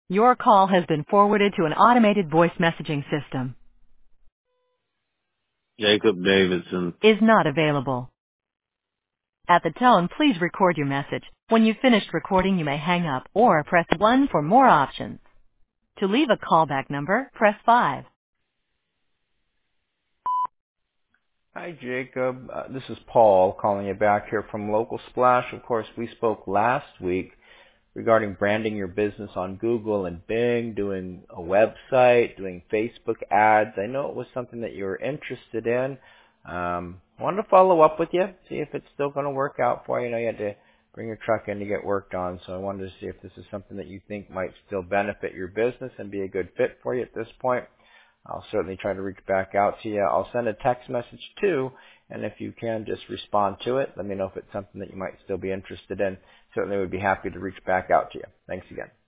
Your call has been forwarded to an automated voice messaging system. Jacob Davidson. Is not available. At the tone, please record your message. When you've finished recording, you may hang up or press 1 for more options. To leave a callback number, press 5. Hi, Jacob. This is Paul calling you back here from Local Splash. Of course, we spoke last week regarding branding your business on Google and Bing, doing a website, doing Facebook ads. I know it was something that you were interested in. Wanted to follow up with you, see if it's still going to work out for you. I know you had to bring your truck in to get worked on, so I wanted to see if this is something that you think might still benefit your business and be a good fit for you at this point. I'll certainly try to reach back out to you. I'll send a text message too, and if you can, just respond to it. Let me know if it's something that you might still be interested in. Certainly would be happy to reach back out to you. Thanks again.